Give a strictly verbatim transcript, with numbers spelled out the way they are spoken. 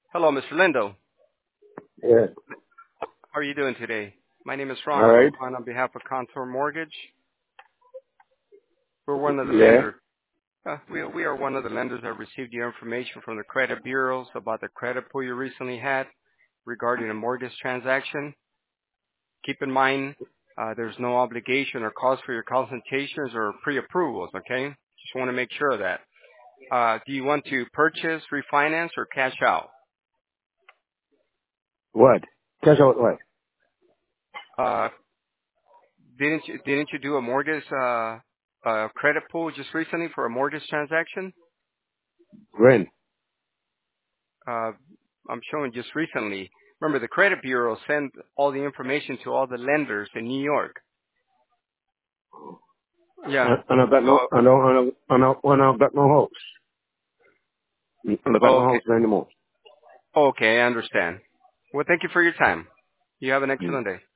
Hello, Mister Lindo. Yeah. How are you doing today? My name is All Ron. I'm right. calling on behalf of Contour Mortgage. We're one of the Yeah. lenders. Uh, we, we are one of the lenders that received your information from the credit bureaus about the credit pull you recently had regarding a mortgage transaction. Keep in mind, uh, there's no obligation or cost for your consultations or pre-approvals, okay? Just want to make sure of that. Uh, do you want to purchase, refinance, or cash out? What? Cash out what? Uh, didn't you, didn't you do a mortgage, uh, uh, credit pull just recently for a mortgage transaction? When? Uh, I'm showing just recently. Remember, the credit bureau sent all the information to all the lenders in New York. Yeah. And and I got no, So, I don't, I don't, I don't, I don't got no house. And I got no okay. house anymore. Okay, I understand. Well, thank you for your time. You have an Mm. excellent day.